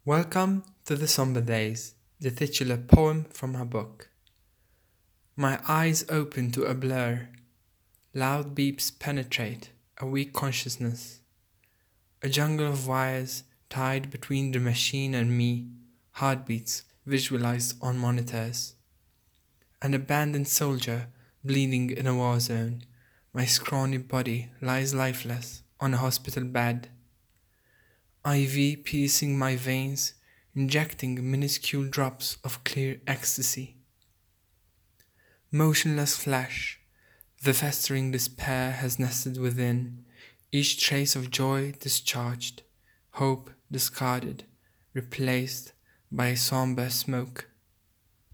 Welcome to the Somber Days, the titular poem from her book. My eyes open to a blur. Loud beeps penetrate a weak consciousness. A jungle of wires tied between the machine and me, heartbeats visualized on monitors. An abandoned soldier bleeding in a war zone. My scrawny body lies lifeless on a hospital bed. IV piercing my veins, injecting minuscule drops of clear ecstasy. Motionless flesh, the festering despair has nested within, each trace of joy discharged, hope discarded, replaced by somber smoke.